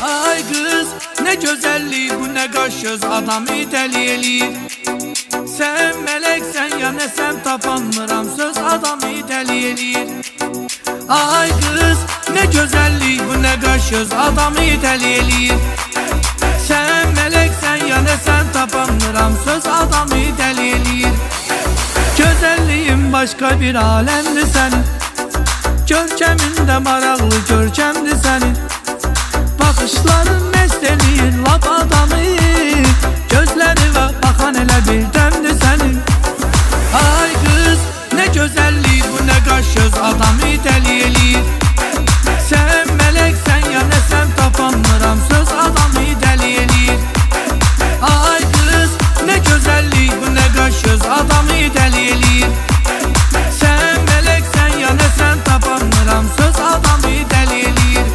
Ay kız ne güzelliği bu, ne kaş göz adamı deli eləyir. Sen meleksen ya ne sen tapanmıram, söz adamı deli eləyir. Ay kız ne güzelliği bu, ne kaş göz adamı deli eləyir. Sen meleksen ya ne sen tapanmıram, söz adamı deli eləyir. Güzelliğin başka bir alemdi senin, görkeminde maraqlı görkemdi senin. Bakışların mest eləyir lap adamı, gözləri və baxan elə bir dəmdi sənin. Ay qız nə gözəllik bu, nə qaş göz adamı deli eləyir. Sən mələksən ya nə sən tapanmıram, söz adamı deli eləyir. Ay qız nə gözəllik bu, nə qaş göz adamı deli eləyir. Sən mələksən ya nə sən tapanmıram, söz adamı deli eləyir.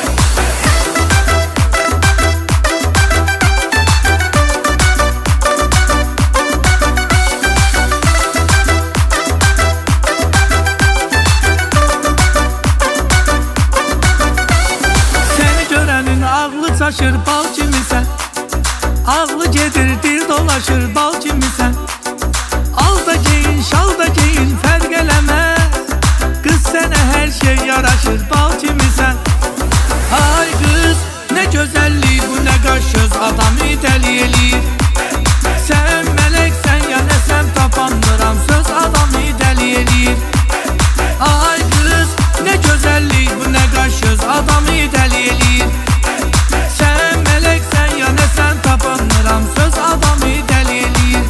Çaşır bal kimisən, ağlı gedir dil dolaşır bal kimisən. Al da giyin şal da giyin fərq eləməz, qız sənə hər şey yaraşır bal kimisən. Ay qız nə gözəllik bu, nə qaş göz adamı deli eləyir. Sən mələksən ya nə sən tapanmıram, söz adamı deli eləyir. Ay qız nə gözəllik bu, nə qaş göz adamı deli eləyir. Sen meleksen ya ne sen tapanmıram, söz adamı deli eləyir.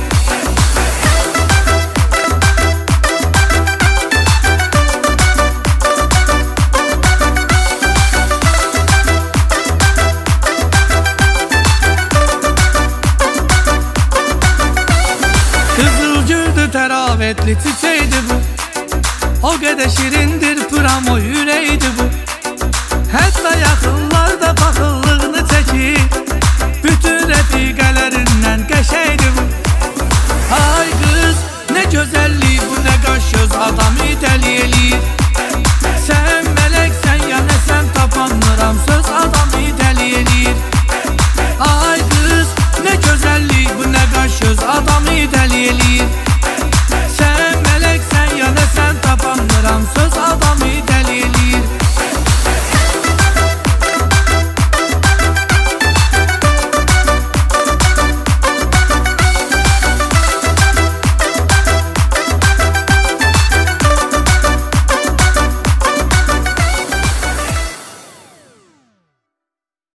Kızılgüldü təravətli çiçəkdi bu, o qədər şirindir pıram o ürəkdi bu.